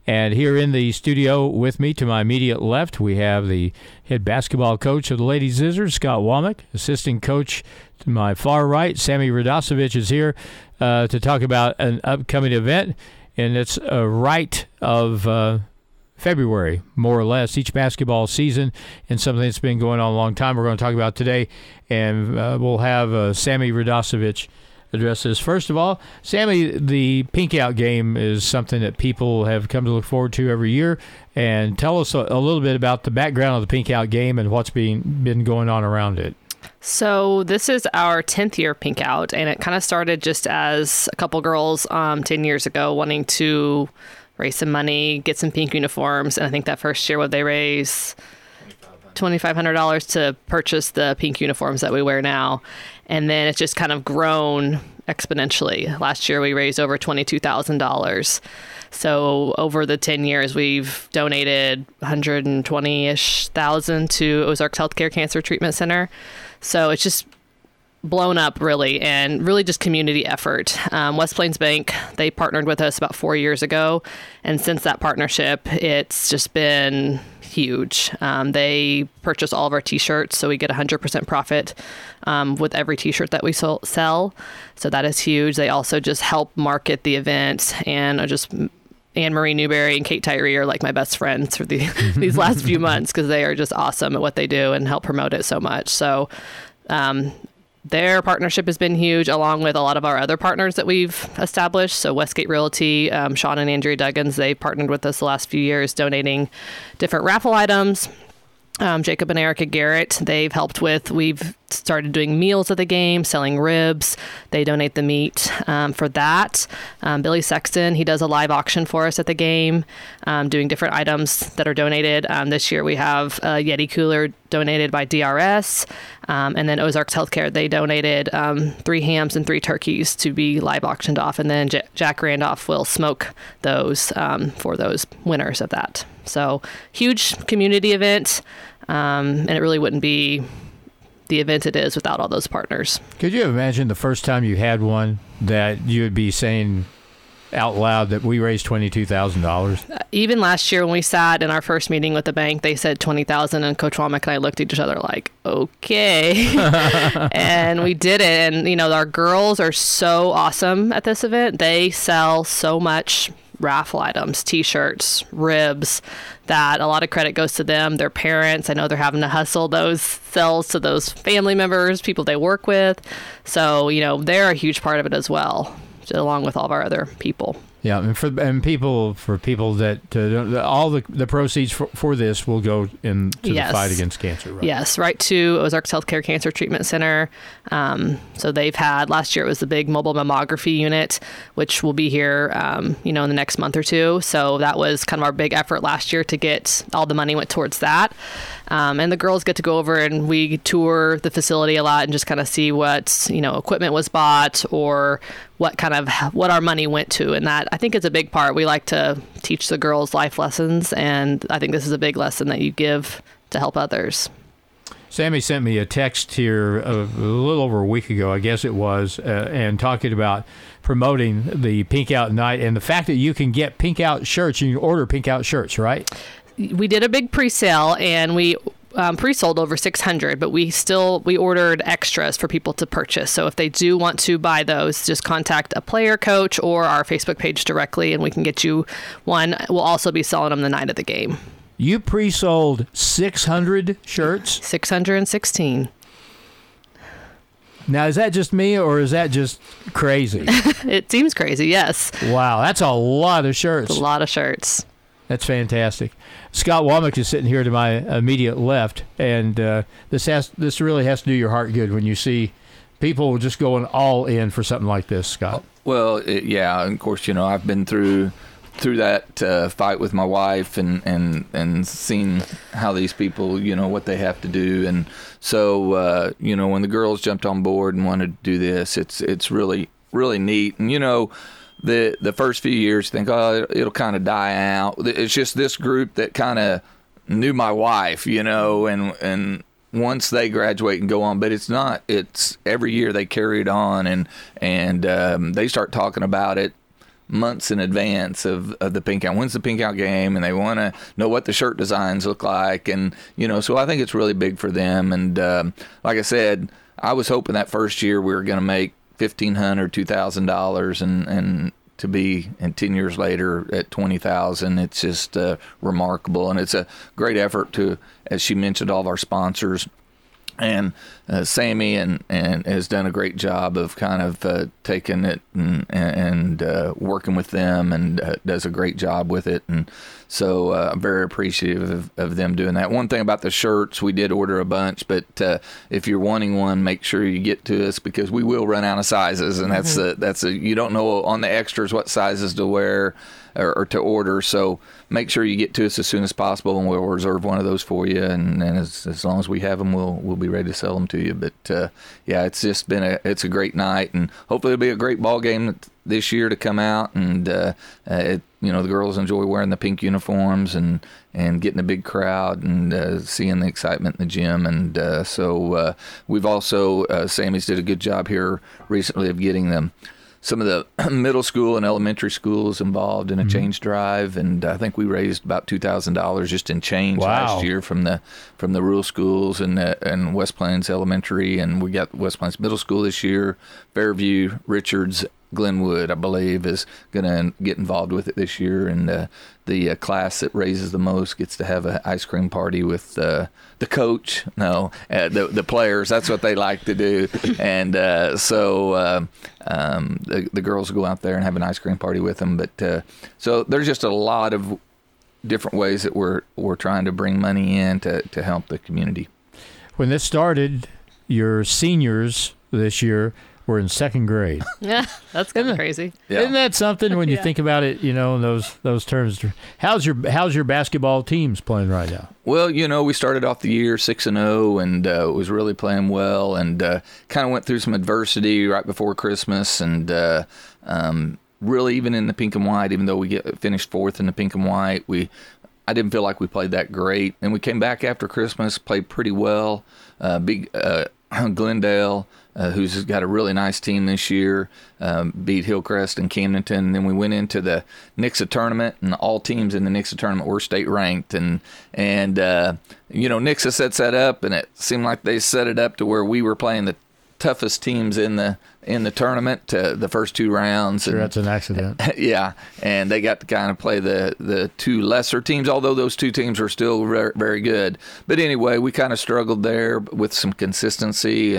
And here in the studio with me to my immediate left, we have the head basketball coach of the Lady Scissors, Scott Womack. Assistant coach to my far right, Sammy Radosevich, is here to talk about an upcoming event. And it's right of February, more or less, each basketball season, and something that's been going on a long time we're going to talk about today. And we'll have Sammy Radosevich address this. First of all, Sammy, the Pink Out game is something that people have come to look forward to every year. And tell us a little bit about the background of the Pink Out game and what's been going on around it. So this is our 10th year Pink Out, and it kind of started just as a couple girls 10 years ago wanting to raise some money, get some pink uniforms. And I think that first year, they raise $2,500 to purchase the pink uniforms that we wear now. And then it's just kind of grown exponentially. Last year, we raised over $22,000. So over the 10 years, we've donated $120-ish thousand to Ozarks Healthcare Cancer Treatment Center. So it's just blown up, really, and really just community effort. West Plains Bank, they partnered with us about 4 years ago, and since that partnership, it's just been huge. They purchase all of our T-shirts, so we get 100% profit with every T-shirt that we sell, so that is huge. They also just help market the event, and just Anne-Marie Newberry and Kate Tyree are like my best friends for these last few months, because they are just awesome at what they do and help promote it so much. So their partnership has been huge, along with a lot of our other partners that we've established. So Westgate Realty, Sean and Andrea Duggins, they partnered with us the last few years, donating different raffle items. Jacob and Erica Garrett, we've started doing meals at the game, selling ribs. They donate the meat for that. Billy Sexton, he does a live auction for us at the game, doing different items that are donated. This year we have a Yeti cooler donated by DRS. And then Ozarks Healthcare, they donated 3 hams and 3 turkeys to be live auctioned off. And then Jack Randolph will smoke those for those winners of that. So huge community event, and it really wouldn't be the event it is without all those partners. Could you imagine the first time you had one that you would be saying out loud that we raised $22,000? Even last year when we sat in our first meeting with the bank, they said $20,000, and Coach Womack and I looked at each other like, okay. And we did it. And, our girls are so awesome at this event. They sell so much raffle items, T-shirts, ribs, that a lot of credit goes to them, their parents. I know they're having to hustle those sales to those family members, people they work with. So, they're a huge part of it as well, along with all of our other people. Yeah, and for people that all the proceeds for this will go into the fight against cancer, right? Yes, right to Ozarks Healthcare Cancer Treatment Center. So they've had, last year it was the big mobile mammography unit, which will be here, in the next month or two. So that was kind of our big effort last year to get all the money went towards that. And the girls get to go over and we tour the facility a lot and just kind of see what, equipment was bought or what our money went to. And that, I think, is a big part. We like to teach the girls life lessons, and I think this is a big lesson that you give to help others. Sammy sent me a text here a little over a week ago, I guess it was, and talking about promoting the Pink Out night and the fact that you can get Pink Out shirts. You can order Pink Out shirts, right? We did a big pre-sale, and we pre-sold over 600, but we ordered extras for people to purchase. So if they do want to buy those, just contact a player coach or our Facebook page directly, and we can get you one. We'll also be selling them the night of the game. You pre-sold 600 shirts? 616. Now, is that just me, or is that just crazy? It seems crazy, yes. Wow, that's a lot of shirts. It's a lot of shirts. That's fantastic. Scott Womack is sitting here to my immediate left, and this really has to do your heart good when you see people just going all in for something like this, Scott. Well, yeah, of course, I've been through that fight with my wife and seen how these people, what they have to do. And so, when the girls jumped on board and wanted to do this, it's really, really neat. And, the first few years think, it'll kind of die out. It's just this group that kind of knew my wife, and once they graduate and go on, but it's not. It's every year they carry it on, and they start talking about it months in advance of the Pink Out. When's the Pink Out game? And they want to know what the shirt designs look like. And, so I think it's really big for them. And like I said, I was hoping that first year we were going to make $1,500, $2,000, and to be, and 10 years later at 20,000, it's just remarkable. And it's a great effort to, as she mentioned, all of our sponsors. And Sammy and has done a great job of kind of taking it and working with them, and does a great job with it. And so I'm very appreciative of them doing that. One thing about the shirts, we did order a bunch, but if you're wanting one, make sure you get to us, because we will run out of sizes, and that's you don't know on the extras what sizes to wear or to order. So make sure you get to us as soon as possible, and we'll reserve one of those for you. And as long as we have them, we'll be ready to sell them to you. But yeah, it's just been it's a great night, and hopefully it'll be a great ball game this year to come out. And the girls enjoy wearing the pink uniforms and getting a big crowd and seeing the excitement in the gym. And so we've also Sammy's did a good job here recently of getting them. Some of the middle school and elementary schools involved in a change drive, and I think we raised about $2,000 just in change last year from the rural schools and West Plains Elementary, and we got West Plains Middle School this year. Fairview, Richards, Glenwood, I believe, is going to get involved with it this year, and the class that raises the most gets to have an ice cream party with the coach. No, the players. That's what they like to do, and so the girls will go out there and have an ice cream party with them. But so there's just a lot of different ways that we're trying to bring money in to help the community. When this started, your seniors this year were in second grade. Yeah, that's kind of crazy. Yeah. Isn't that something when you think about it, in those terms? How's your basketball teams playing right now? Well, we started off the year 6-0 and was really playing well, and kind of went through some adversity right before Christmas, and really even in the pink and white, even though we finished fourth in the pink and white, I didn't feel like we played that great. And we came back after Christmas, played pretty well. Glendale, who's got a really nice team this year, beat Hillcrest and Camdenton. And then we went into the Nixa tournament, and all teams in the Nixa tournament were state ranked. And Nixa sets that up, and it seemed like they set it up to where we were playing the toughest teams in the tournament, the first two rounds. Sure, that's an accident. Yeah, and they got to kind of play the two lesser teams, although those two teams are still very, very good. But anyway, we kind of struggled there with some consistency,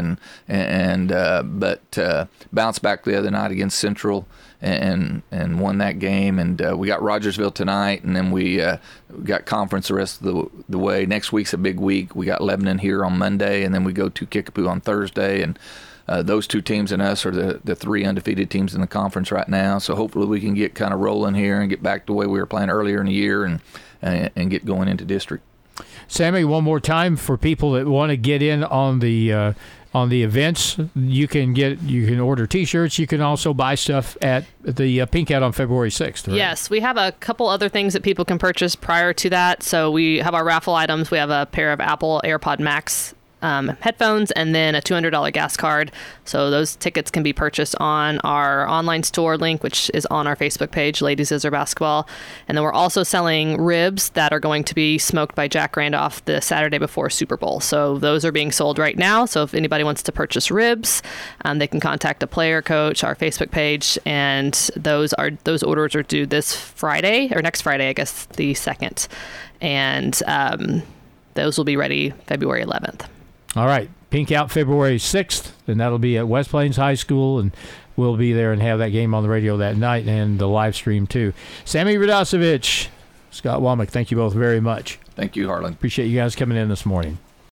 but bounced back the other night against Central and won that game. And we got Rogersville tonight, and then we got conference the rest of the way. Next week's a big week. We got Lebanon here on Monday, and then we go to Kickapoo on Thursday. And those two teams and us are the three undefeated teams in the conference right now. So hopefully we can get kind of rolling here and get back to the way we were playing earlier in the year and get going into district. Sammy, one more time for people that want to get in on the events, you can order T-shirts. You can also buy stuff at the Pink Out on February 6th. Right? Yes, we have a couple other things that people can purchase prior to that. So we have our raffle items. We have a pair of Apple AirPod Max headphones, and then a $200 gas card. So those tickets can be purchased on our online store link, which is on our Facebook page, Ladies Zizzer Basketball. And then we're also selling ribs that are going to be smoked by Jack Randolph the Saturday before Super Bowl. So those are being sold right now. So if anybody wants to purchase ribs, they can contact a player coach, our Facebook page, and those orders are due this Friday, or next Friday, I guess, the 2nd. And those will be ready February 11th. All right, Pink Out February 6th, and that'll be at West Plains High School, and we'll be there and have that game on the radio that night and the live stream too. Sammy Radosevich, Scott Womack, thank you both very much. Thank you, Harlan. Appreciate you guys coming in this morning.